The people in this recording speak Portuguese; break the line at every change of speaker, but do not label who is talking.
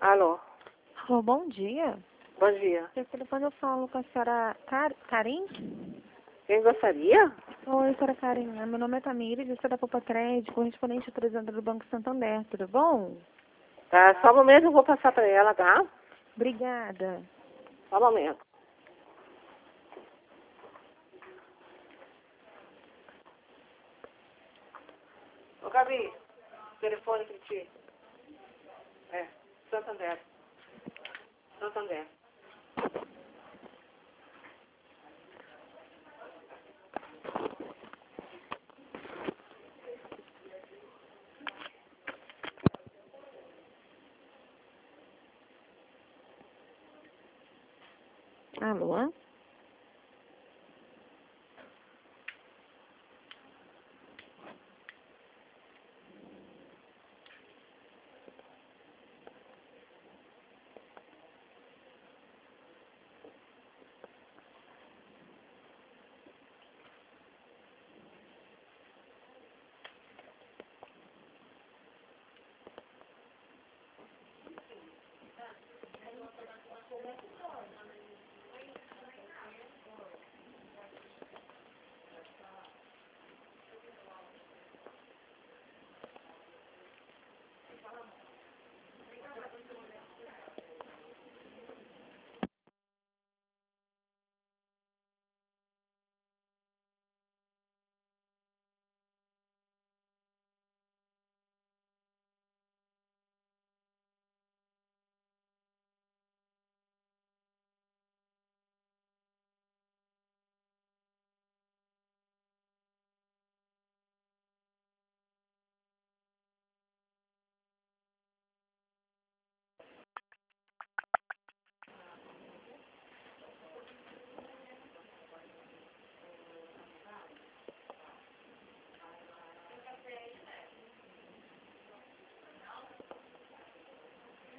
Alô,
Alô, bom dia.
bom dia.
Esse telefone eu falo com a senhora Karim?
Quem gostaria?
Oi, senhora Karim. Meu nome é Tamires, eu sou da Popa Trade, correspondente apresentadora do Banco Santander. Tudo bom?
Tá, só um momento, eu vou passar para ela, tá?
Obrigada.
Só um momento. Ô, Gabi, telefone para ti. É, Santander. Santander.
Alô?